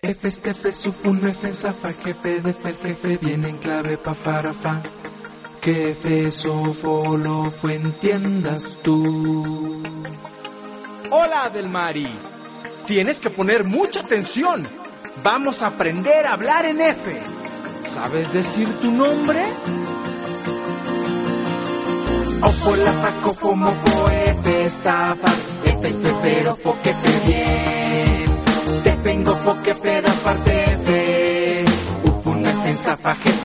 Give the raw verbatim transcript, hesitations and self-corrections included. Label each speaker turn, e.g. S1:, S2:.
S1: F, F, Sufun, F, Zafa, jefe, de F, jefe, viene en clave pa, para, fa. Que F, Sofo, lo fue, entiendas tú.
S2: Hola, Adelmari. Tienes que poner mucha atención. Vamos a aprender a hablar en F. ¿Sabes decir tu nombre?
S1: Ofo, la, fa, cofo, mofo, F, estafas, F, espero, fo, que fe, bien. Te vengo, fo, que fe, da parte, F. Ufun, F, Zafa, jefe,